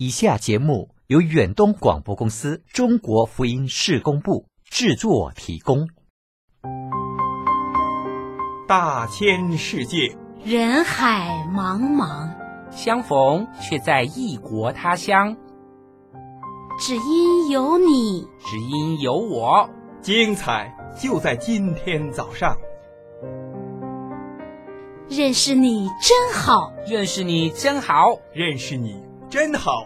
以下节目由远东广播公司中国福音事工部制作提供。 大千世界， 人海茫茫， 相逢却在异国他乡。 只因有你， 只因有我， 精彩就在今天早上。 认识你真好， 认识你真好， 认识你真好。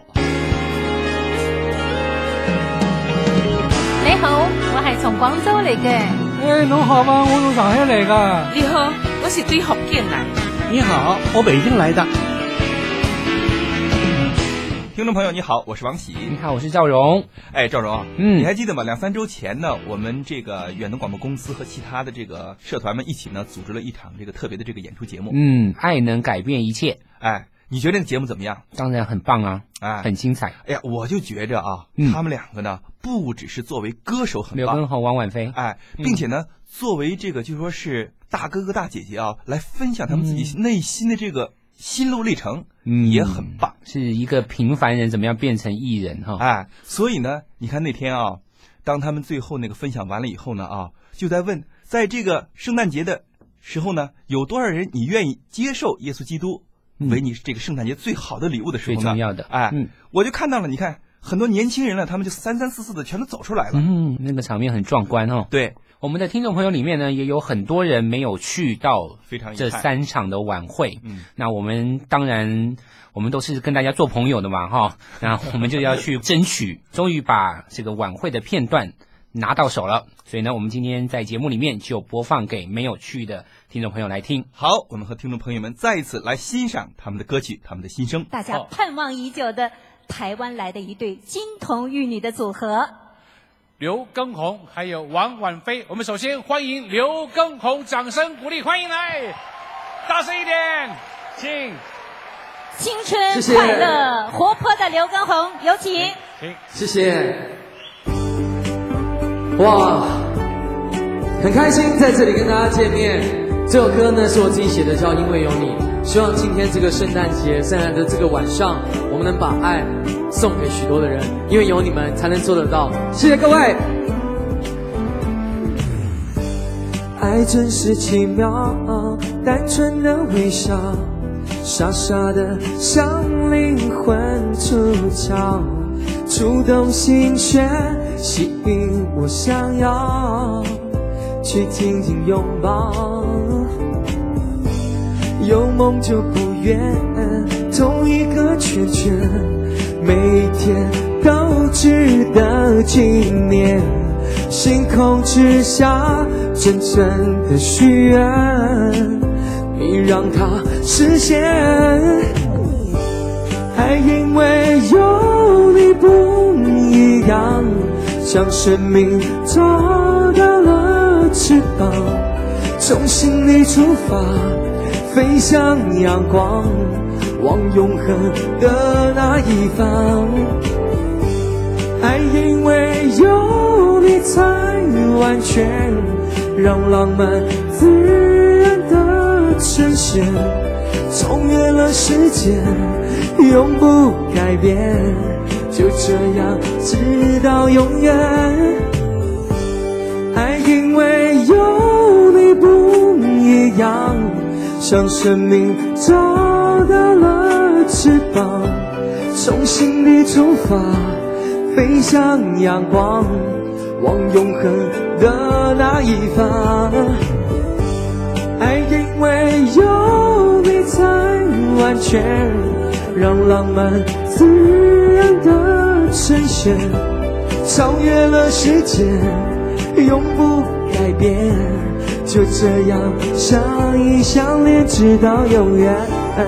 你好，我係從廣州嚟嘅。 你好嗎？我從上海嚟㗎。 你好，我是對福建來。 你好，我北京來的。 听众朋友你好，我是王喜。 你好，我是赵荣。 哎，赵荣，你还记得吗？2-3周前呢，我们这个远东广播公司和其他的这个社团们一起呢，组织了一场这个特别的这个演出节目。 爱能改变一切。 哎，你觉得这个节目怎么样？ 当然很棒啊，很精彩。 哎呀，我就觉着啊，他们两个呢，不只是作为歌手很棒， 刘畊宏、王婉菲， 并且呢，作为这个就说是大哥哥大姐姐啊，来分享他们自己内心的这个心路历程，也很棒。 是一个平凡人怎么样变成艺人哈？ 所以呢，你看那天啊，当他们最后那个分享完了以后呢啊，就在问，在这个圣诞节的时候呢，有多少人你愿意接受耶稣基督为你这个圣诞节最好的礼物的时候呢？ 最重要的， 我就看到了，你看很多年轻人了，他们就三四四的全都走出来了， 那个场面很壮观哦。 对， 我们的听众朋友里面呢，也有很多人没有去到非常这3场的晚会。那我们当然，我们都是跟大家做朋友的嘛，哈。那我们就要去争取，终于把这个晚会的片段拿到手了。所以呢，我们今天在节目里面就播放给没有去的听众朋友来听。 好，我们和听众朋友们再一次来欣赏他们的歌曲，他们的心声。 大家盼望已久的台湾来的一对金童玉女的组合， 刘畊宏还有王婉菲。我们首先欢迎刘畊宏，掌声鼓励，欢迎来，大声一点，请。 青春快乐活泼的刘畊宏，有请。 谢谢。哇，很开心在这里跟大家见面。这首歌呢是我自己写的，叫《因为有你》。希望今天这个圣诞的这个晚上，我们能把爱送给许多的人，因为有你们才能做得到。谢谢各位。爱真是奇妙，单纯的微笑，傻傻的像灵魂出窍，触动心弦，吸引我想要去紧紧拥抱。有梦就不远，同一个圈圈，每天都值得纪念。星空之下，真正的许愿，你让它实现。爱因为有你不一样，像生命找到了翅膀，从心里出发，飞向阳光，往永恒的那一方。爱因为有你才完全，让浪漫自然的呈现，超越了时间，永不改变，就这样直到永远。爱因为有你不一样，像生命找到了翅膀，从心里出发，飞向阳光，往永恒的那一方。爱因为有你才完全，让浪漫自然的呈现，超越了时间，永不改变，就这样相依相恋直到永远。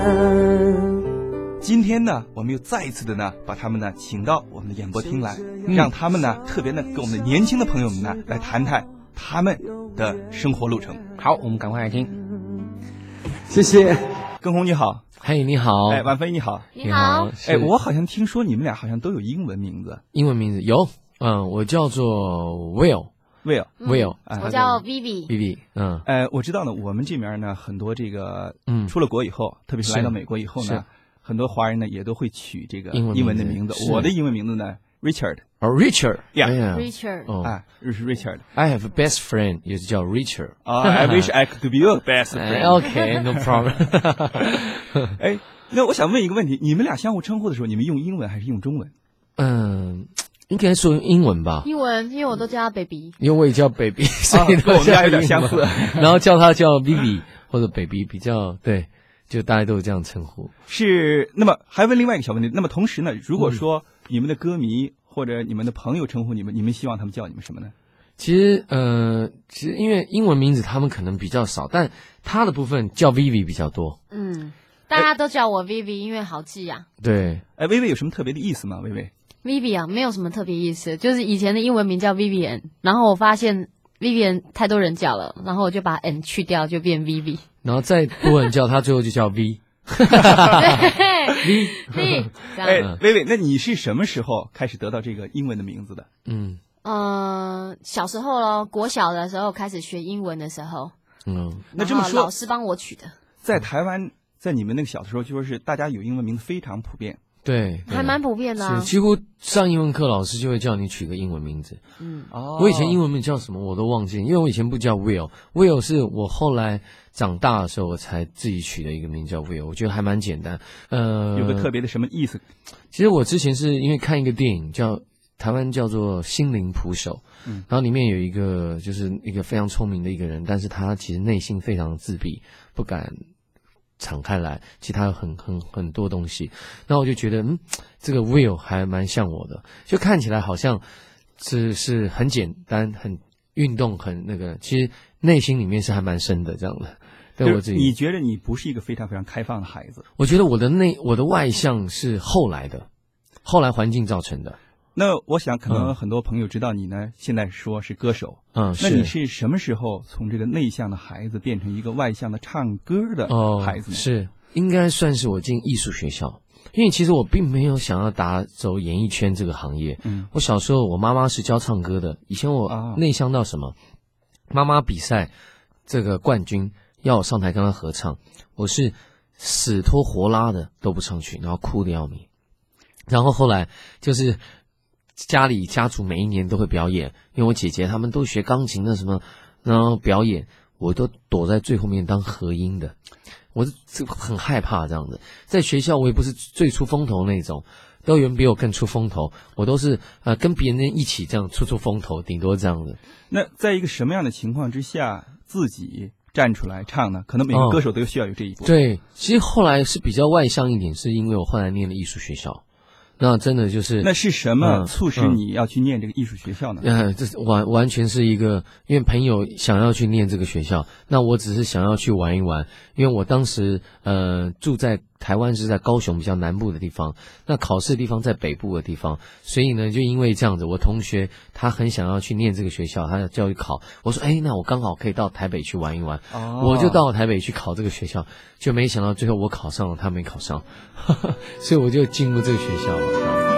今天呢，我们又再一次的呢，把他们呢请到我们的演播厅来，让他们呢特别呢跟我们的年轻的朋友们呢来谈谈他们的生活路程。 好，我们赶快来听。 谢谢。 畊宏你好。 嘿，你好。 婉菲你好。 你好。 我好像听说你们俩好像都有英文名字。 英文名字有，我叫做 Will， 我叫 Vivi。 我知道呢，我们这边呢很多这个出了国以后，特别是来到美国以后呢， 很多华人呢也都会取这个英文英文的名字。 是我的英文名字呢 Richard。 Richard， Yeah. Richard 是 Richard。 I have a best friend， 也是叫 Richard。 I wish I could be your best friend。 OK，no problem。 哎，那我想问一个问题，你们俩相互称呼的时候，你们用英文还是用中文？ 应该说英文吧。 英文，因为我都叫他 baby。 因为我也叫 baby， 所以跟我们家有点相似。 然后叫他叫 Vivi 或者 baby， 比较对，就大家都是这样称呼。 是，那么还问另外一个小问题，那么同时呢，如果说你们的歌迷或者你们的朋友称呼你们，你们希望他们叫你们什么呢？ 其实因为英文名字他们可能比较少，但他的部分叫 Vivi 比较多。 大家都叫我 Vivi， 因为好记啊。 对。 薇薇有什么特别的意思吗？薇薇 Vivi 啊，没有什么特别意思，就是以前的英文名叫 Vivian， 然后我发现 Vivian 太多人叫了，然后我就把 N 去掉，就变 Vivi。 然后再多人叫他，最后就叫 V。 V。 薇薇，那你是什么时候开始得到这个英文的名字的？ 小时候咯，国小的时候开始学英文的时候， 那这么说， 老师帮我取的。 在台湾，在你们那个小的时候，就说是大家有英文名字非常普遍。 对， 还蛮普遍的啊。 是几乎上英文课，老师就会叫你取个英文名字。我以前英文名叫什么我都忘记，因为我以前不叫 Will 是我后来长大的时候我才自己取的一个名叫 Will， 我觉得还蛮简单。 有个特别的什么意思？ 其实我之前是因为看一个电影台湾叫做《心灵捕手》，然后里面有一个就是一个非常聪明的一个人，但是他其实内心非常自闭，不敢敞开来，其实他有很多东西，然后我就觉得这个 Will 还蛮像我的，就看起来好像是很简单，很运动，很那个，其实内心里面是还蛮深的这样的。对我自己， 你觉得你不是一个非常非常开放的孩子？ 我觉得我的外向是后来环境造成的。 那我想可能很多朋友知道你呢，现在说是歌手。那你是什么时候从这个内向的孩子变成一个外向的唱歌的孩子呢？ 是应该算是我进艺术学校，因为其实我并没有想要打走演艺圈这个行业。我小时候我妈妈是教唱歌的，以前我内向到什么，妈妈比赛这个冠军要我上台跟她合唱，我是死拖活拉的都不上去，然后哭得要命。然后后来就是家族每一年都会表演，因为我姐姐他们都学钢琴的什么，然后表演，我都躲在最后面当和音的，我很害怕这样的。在学校我也不是最出风头那种，都有人比我更出风头，我都是跟别人一起这样出风头，顶多这样的。 那在一个什么样的情况之下自己站出来唱呢？可能每个歌手都需要有这一步。 对，其实后来是比较外向一点，是因为我后来念了艺术学校。那真的就是， 那是什么促使你要去念这个艺术学校呢？ 这完全是一个，因为朋友想要去念这个学校，那我只是想要去玩一玩。因为我当时住在台湾是在高雄比较南部的地方，那考试的地方在北部的地方，所以呢就因为这样子，我同学他很想要去念这个学校，他要叫我考，我说那我刚好可以到台北去玩一玩，我就到台北去考这个学校，就没想到最后我考上了，他没考上，所以我就进入这个学校了。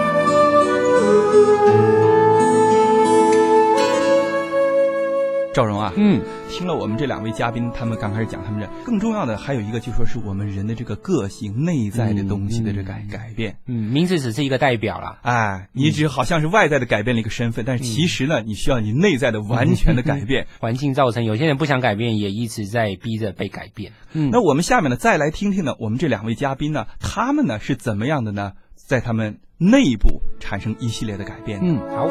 赵荣啊，听了我们这两位嘉宾，他们刚开始讲他们更重要的还有一个，就说是我们人的这个个性内在的东西的这改变。 名字只是一个代表啦。 你只好像是外在的改变了一个身份，但是其实呢，你需要你内在的完全的改变。 环境造成有些人不想改变，也一直在逼着被改变。 那我们下面呢，再来听听呢，我们这两位嘉宾呢，他们呢是怎么样的呢？在他们内部产生一系列的改变。 好。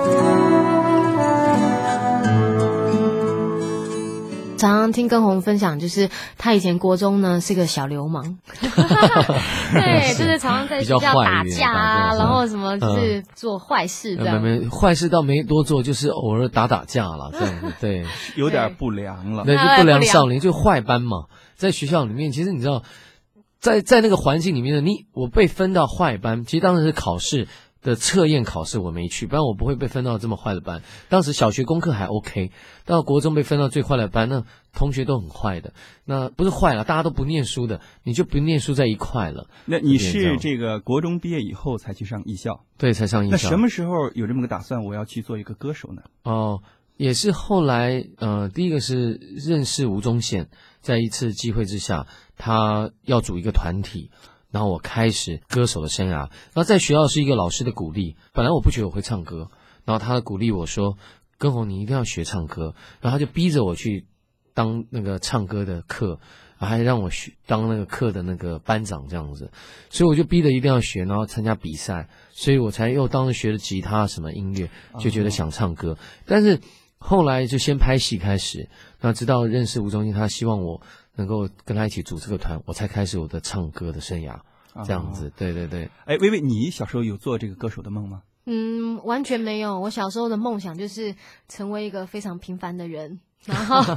常常听根红分享，就是他以前国中呢是个小流氓，对，就是常常在学校打架啊，然后什么就是做坏事这样。 坏事倒没多做，就是偶尔打架了这样子，对， 有点不良了， 对，就不良少年，就坏班嘛。在学校里面，其实你知道，在那个环境里面的我被分到坏班，其实当时是考试的测验考试我没去，不然我不会被分到这么坏的班。当时小学功课还 OK， 到国中被分到最坏的班，那同学都很坏的，那不是坏了，大家都不念书的，你就不念书在一块了。 那你是这个国中毕业以后才去上艺校？ 对，才上艺校。 那什么时候有这么个打算，我要去做一个歌手呢？ 也是后来第一个是认识吴宗宪，在一次机会之下，他要组一个团体。 然后我开始歌手的生涯。然后在学校是一个老师的鼓励，本来我不觉得我会唱歌，然后他的鼓励我说：“根宏，你一定要学唱歌。”然后他就逼着我去当那个唱歌的课，还让我当那个课的那个班长这样子，所以我就逼着一定要学，然后参加比赛，所以我才又当时学了吉他什么音乐，就觉得想唱歌。但是后来就先拍戏开始，那直到认识吴宗宪，他希望我能够跟他一起组这个团，我才开始我的唱歌的生涯，这样子。对对对。 哎，薇薇，你小时候有做这个歌手的梦吗？ 完全没有。我小时候的梦想就是成为一个非常平凡的人，然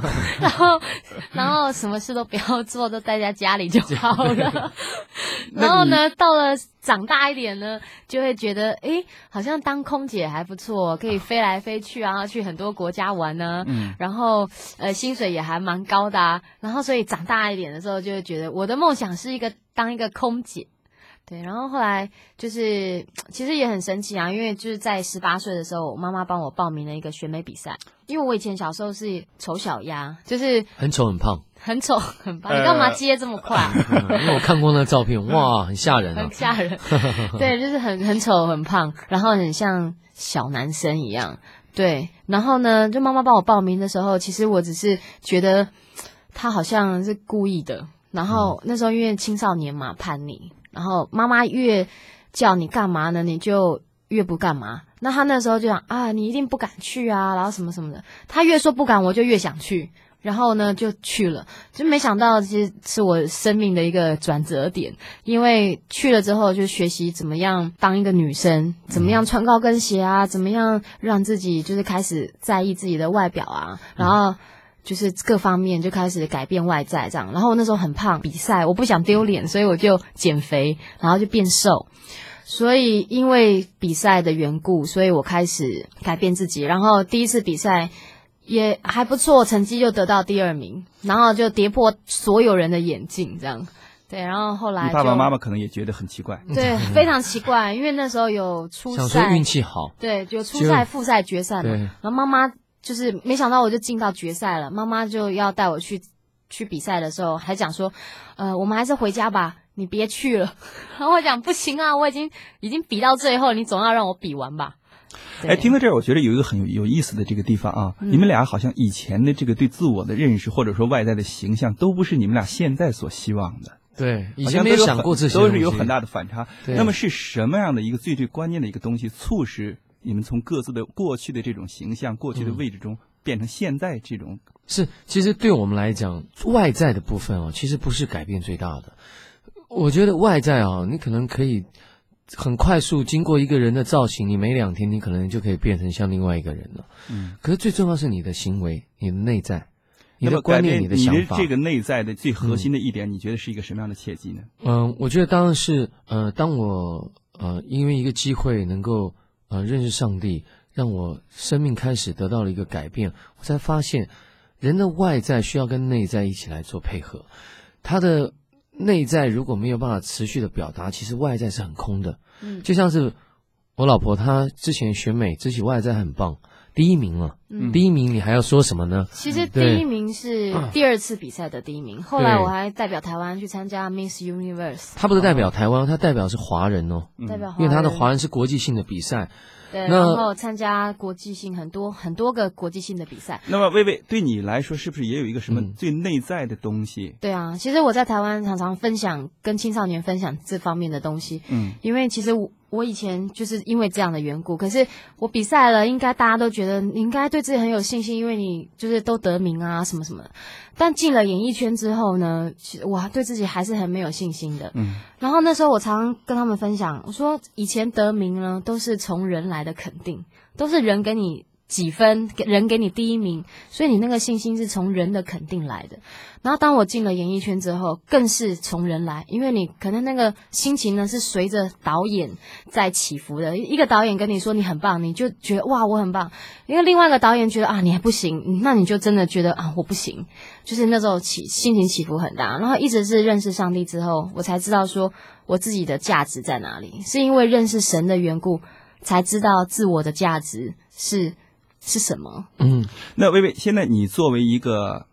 后什么事都不要做，都待在家里就好了。然后呢，到了长大一点呢，就会觉得，好像当空姐还不错，可以飞来飞去啊，去很多国家玩啊。然后薪水也还蛮高的啊。然后所以长大一点的时候，就会觉得我的梦想是当一个空姐。对，然后后来就是其实也很神奇啊，因为就是在18岁的时候，我妈妈帮我报名了一个选美比赛。因为我以前小时候是丑小鸭，就是很丑很胖， 很丑很胖。你干嘛接这么快因为我看过那个照片，哇，很吓人啊， 很吓人。对，就是很丑很胖，然后很像小男生一样。对，然后呢，就妈妈帮我报名的时候，其实我只是觉得她好像是故意的。然后那时候因为青少年嘛，叛逆。然后妈妈越叫你干嘛呢，你就越不干嘛。那他那时候就讲你一定不敢去啊，然后什么什么的。他越说不敢，我就越想去。然后呢，就去了。就没想到其实是我生命的一个转折点，因为去了之后就学习怎么样当一个女生，怎么样穿高跟鞋啊，怎么样让自己就是开始在意自己的外表啊，然后就是各方面就开始改变外在这样。然后我那时候很胖，比赛我不想丢脸，所以我就减肥，然后就变瘦。所以因为比赛的缘故，所以我开始改变自己。然后第一次比赛也还不错，成绩就得到第2名，然后就跌破所有人的眼镜这样。对，然后后来你爸爸妈妈可能也觉得很奇怪。 对，非常奇怪，因为那时候有初赛， 想说运气好。 对，就初赛、复赛、决赛嘛。然后妈妈就是没想到我就进到决赛了，妈妈就要带我去比赛的时候，还讲说，我们还是回家吧，你别去了。然后我讲不行啊，我已经比到最后，你总要让我比完吧。 哎，听到这儿，我觉得有一个很有意思的这个地方啊，你们俩好像以前的这个对自我的认识，或者说外在的形象，都不是你们俩现在所希望的。 对，以前没有想过这些， 都是有很大的反差。那么是什么样的一个最关键的一个东西，促使你们从各自的过去的这种形象、过去的位置中，变成现在这种？ 其实对我们来讲，外在的部分其实不是改变最大的。我觉得外在你可能可以很快速经过一个人的造型，你没2天，你可能就可以变成像另外一个人了。可是最重要是你的行为，你的内在。你的观念，你的想法， 你的这个内在的最核心的一点，你觉得是一个什么样的契机呢？ 我觉得当然是当我因为一个机会能够认识上帝，让我生命开始得到了一个改变，我才发现人的外在需要跟内在一起来做配合。他的内在如果没有办法持续的表达，其实外在是很空的。就像是我老婆，她之前选美，自己外在很棒。第1名了，第1名你还要说什么呢？ 其实第1名是第2次比赛的第1名，后来我还代表台湾去参加 Miss Universe。 他不是代表台湾，他代表是华人代表华人， 因为他的华人是国际性的比赛。 对，然后参加国际性很多个国际性的比赛。 那么薇薇，对你来说是不是也有一个什么最内在的东西？ 对啊，其实我在台湾常常跟青少年分享这方面的东西。因为其实我以前就是因为这样的缘故，可是我比赛了，应该大家都觉得你应该对自己很有信心，因为你就是都得名啊什么什么的。但进了演艺圈之后呢，其实我对自己还是很没有信心的。然后那时候我常常跟他们分享，我说以前得名呢都是从人来的肯定，都是人给你几分，人给你第1名，所以你那个信心是从人的肯定来的。然后当我进了演艺圈之后，更是从人来，因为你可能那个心情呢是随着导演在起伏的。一个导演跟你说你很棒，你就觉得哇我很棒；因为另外一个导演觉得你还不行，那你就真的觉得我不行。就是那时候心情起伏很大。然后一直是认识上帝之后，我才知道说我自己的价值在哪里，是因为认识神的缘故，才知道自我的价值是什么。 那薇薇，现在你作为一个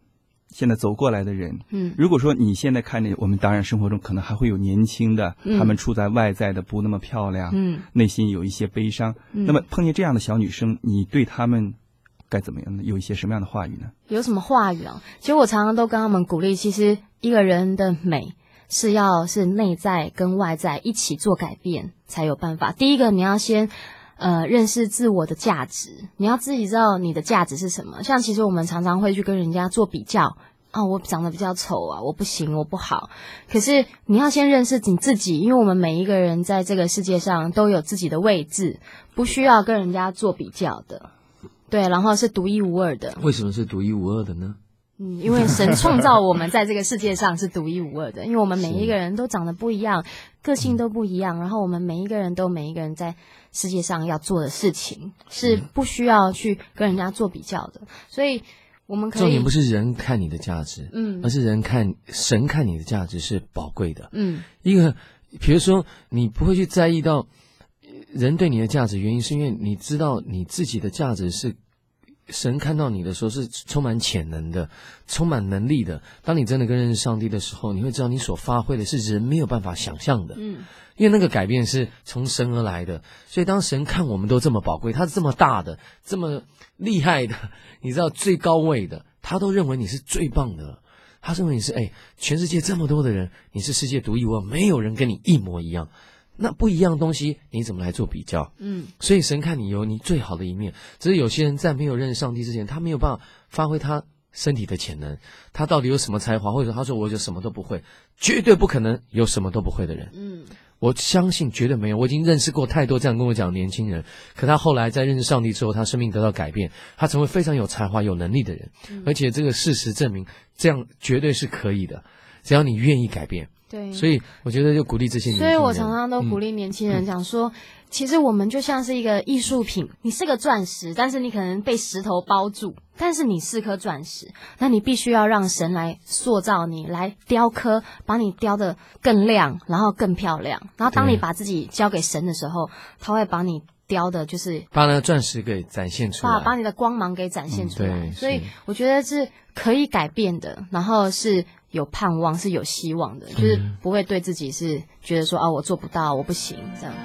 现在走过来的人，如果说你现在看见我们当然生活中可能还会有年轻的，他们处在外在的不那么漂亮，内心有一些悲伤，那么碰见这样的小女生，你对他们该怎么样呢？有一些什么样的话语呢？ 有什么话语啊？其实我常常都跟他们鼓励，其实一个人的美是要是内在跟外在一起做改变才有办法。第一个，你要先认识自我的价值，你要自己知道你的价值是什么。像其实我们常常会去跟人家做比较啊，我长得比较丑啊，我不行，我不好。可是你要先认识你自己，因为我们每一个人在这个世界上都有自己的位置，不需要跟人家做比较的。对，然后是独一无二的。 为什么是独一无二的呢？ 因为神创造我们在这个世界上是独一无二的，因为我们每一个人都长得不一样，个性都不一样，然后我们每一个人在世界上要做的事情是不需要去跟人家做比较的，所以我们可以。 重点不是人看你的价值，而是神看你的价值是宝贵的。一个比如说你不会去在意到人对你的价值，原因是因为你知道你自己的价值是神看到你的时候是充满潜能的，充满能力的。当你真的跟认识上帝的时候，你会知道你所发挥的是人没有办法想象的。因为那个改变是从神而来的，所以当神看我们都这么宝贵，他是这么大的，这么厉害的，你知道最高位的，他都认为你是最棒的。他认为你是全世界这么多的人，你是世界独一无二，没有人跟你一模一样。那不一样的东西你怎么来做比较？所以神看你有你最好的一面，只是有些人在没有认识上帝之前，他没有办法发挥他身体的潜能，他到底有什么才华，或者他说我就什么都不会，绝对不可能有什么都不会的人。我相信绝对没有，我已经认识过太多这样跟我讲的年轻人，可他后来在认识上帝之后，他生命得到改变，他成为非常有才华有能力的人，而且这个事实证明这样绝对是可以的，只要你愿意改变。 对， 所以我觉得就鼓励这些年轻人。 所以我常常都鼓励年轻人讲说，其实我们就像是一个艺术品，你是个钻石，但是你可能被石头包住，但是你是颗钻石，那你必须要让神来塑造你，来雕刻，把你雕得更亮，然后更漂亮。然后当你把自己交给神的时候，他会把你雕的就是把那个钻石给展现出来， 把你的光芒给展现出来。所以我觉得是可以改变的，然后是有盼望，是有希望的，就是不会对自己是觉得说我做不到，我不行这样。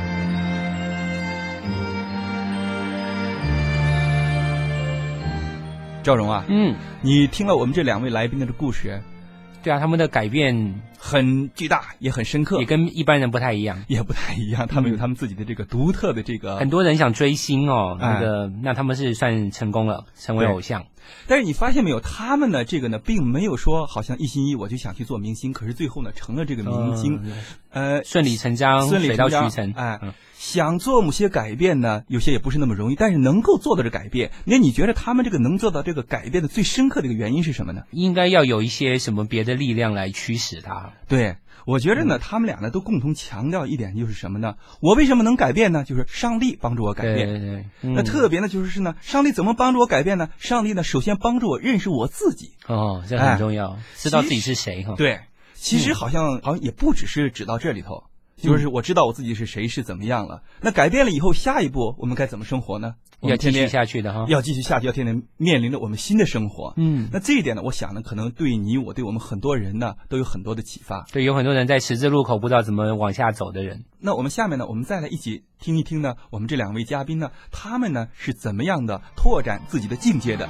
赵荣啊，你听了我们这两位来宾的故事， 对啊，他们的改变很巨大，也很深刻， 也跟一般人不太一样， 他们有他们自己的这个独特的这个。 很多人想追星那他们是算成功了，成为偶像。 但是你发现没有，他们呢，这个呢，并没有说好像一心一意我就想去做明星，可是最后呢，成了这个明星， 顺理成章，水到渠成。 想做某些改变呢，有些也不是那么容易，但是能够做到这改变，那你觉得他们这个能做到这个改变的最深刻的一个原因是什么呢？ 应该要有一些什么别的力量来驱使他。 对，我觉得呢，他们俩呢都共同强调一点，就是什么呢？我为什么能改变呢？就是上帝帮助我改变。 对， 那特别呢，就是呢，上帝怎么帮助我改变呢？上帝呢，首先帮助我认识我自己。 这很重要，知道自己是谁哈。 对，其实好像也不只是指到这里头。就是我知道我自己是谁，是怎么样了。那改变了以后，下一步我们该怎么生活呢？ 要继续下去的哈， 要继续下去，要天天面临着我们新的生活。那这一点呢，我想呢，可能对你我，对我们很多人呢，都有很多的启发。 对，有很多人在十字路口不知道怎么往下走的人。 那我们下面呢，我们再来一起听一听呢，我们这两位嘉宾呢，他们呢是怎么样的拓展自己的境界的。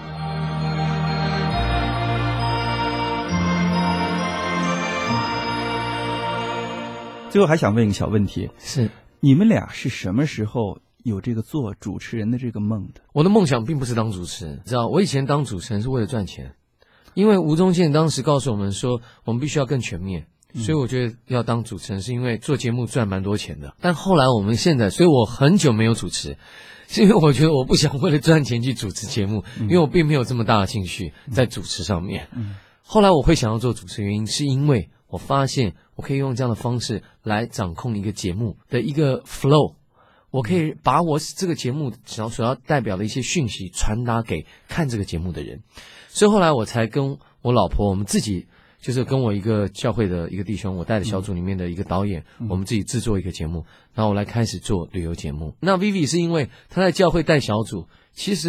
最后还想问一个小问题， 是你们俩是什么时候有这个做主持人的这个梦的？ 我的梦想并不是当主持人，知道我以前当主持人是为了赚钱，因为吴宗宪当时告诉我们说我们必须要更全面，所以我觉得要当主持人是因为做节目赚蛮多钱的。但后来我们现在，所以我很久没有主持，是因为我觉得我不想为了赚钱去主持节目，因为我并没有这么大的兴趣在主持上面。后来我会想要做主持原因是因为我发现我可以用这样的方式来掌控一个节目的一个 flow， 我可以把我这个节目所要代表的一些讯息传达给看这个节目的人。所以后来我才跟我老婆，我们自己就是跟我一个教会的一个弟兄，我带的小组里面的一个导演，我们自己制作一个节目，然后我来开始做旅游节目。那 Vivi 是因为他在教会带小组，其实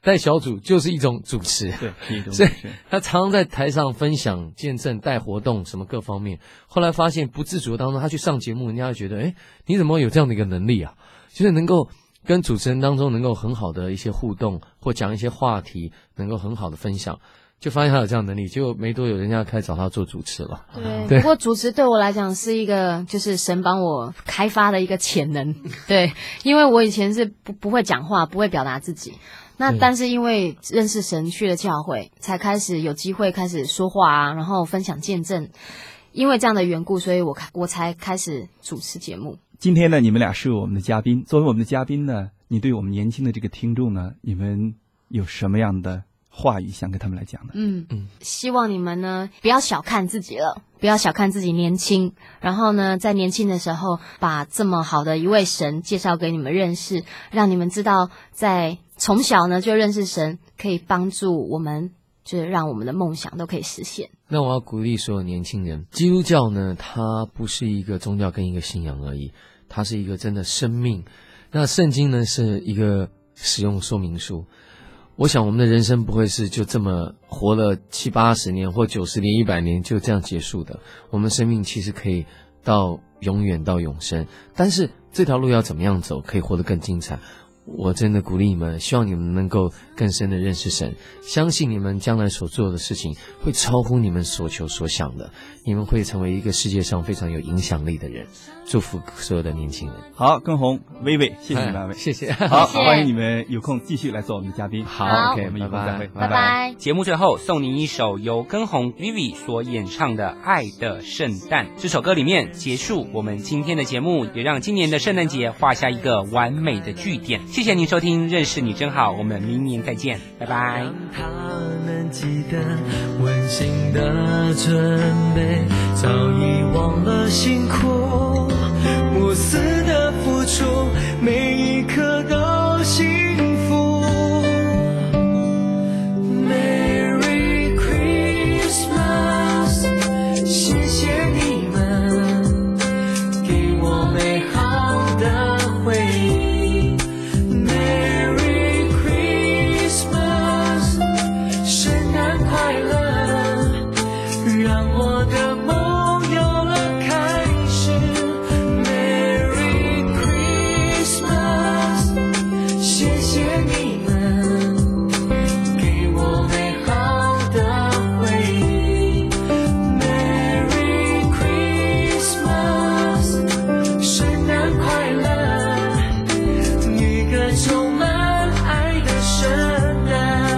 带小组就是一种主持， 对， 所以他常常在台上分享见证、带活动什么各方面。后来发现不自主当中，他去上节目，人家会觉得，哎，你怎么有这样的一个能力啊？就是能够跟主持人当中能够很好的一些互动，或讲一些话题，能够很好的分享。就发现他有这样的能力，结果没多久人家开始找他做主持了。 对，不过主持对我来讲是一个就是神帮我开发的一个潜能。对，因为我以前是不会讲话，不会表达自己。那但是因为认识神，去了教会，才开始有机会开始说话啊，然后分享见证。因为这样的缘故，所以我才开始主持节目。 今天呢，你们俩是我们的嘉宾，作为我们的嘉宾呢，你对我们年轻的这个听众呢，你们有什么样的话语想跟他们来讲的？ 希望你们呢不要小看自己了，不要小看自己年轻，然后呢在年轻的时候把这么好的一位神介绍给你们认识，让你们知道在从小呢就认识神，可以帮助我们，就是让我们的梦想都可以实现。 那我要鼓励所有年轻人，基督教呢它不是一个宗教跟一个信仰而已，它是一个真的生命。那圣经呢是一个使用说明书。我想我们的人生不会是就这么活了70、80年或90年、100年就这样结束的。我们生命其实可以到永远到永生，但是这条路要怎么样走，可以活得更精彩。我真的鼓励你们，希望你们能够更深的认识神，相信你们将来所做的事情会超乎你们所求所想的，你们会成为一个世界上非常有影响力的人。祝福所有的年轻人。 好，根红、薇薇，谢谢你们两位， 谢谢。 好，欢迎你们有空继续来做我们的嘉宾。 好 ，OK， 我们有空再会， 拜拜。 节目最后送您一首由根红 Vivi 所演唱的《爱的圣诞》。这首歌里面结束我们今天的节目，也让今年的圣诞节画下一个完美的句点。谢谢您收听《认识你真好》，我们明年再见，拜拜。 让他们记得温馨的准备，早已忘了辛苦，无私的付出，每一刻都幸福。Merry Christmas， 谢谢你们给我美好的回忆。Merry Christmas， 圣诞快乐，让我的梦有了开始。Merry Christmas， 谢谢你们给我美好的回忆。Merry Christmas， 圣诞快乐，一个充满爱的圣诞。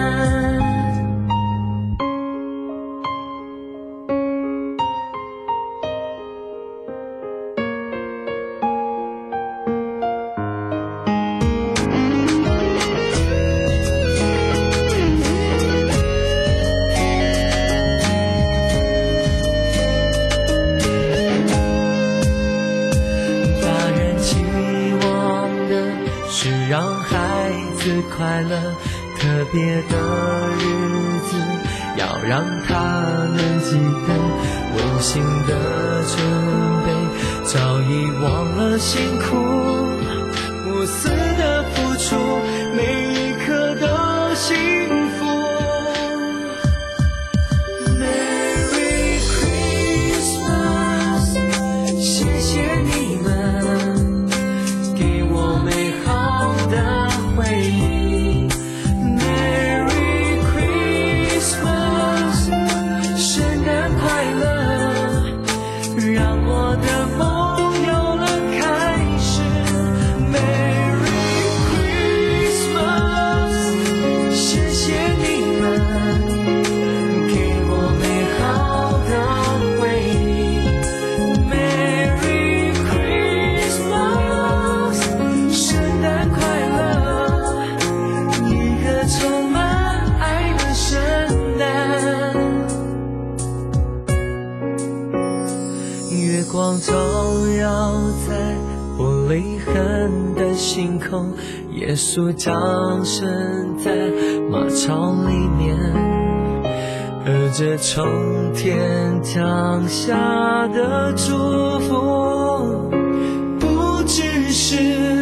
大人期望的是让孩子快乐，特别的日子要让他们记得温馨的准备，早已忘了辛苦，无私的付出，每一刻都幸福。Merry Christmas， 谢谢你们给我美好的回忆。Merry Christmas， 圣诞快乐，让我的梦有了开始。Merry Christmas， 谢谢你们给我美好的回忆。Merry Christmas， 圣诞快乐，一个充满爱的圣诞。月光照耀在玻璃痕的星空，耶稣降生在马槽里面，而这从天降下的祝福，不只是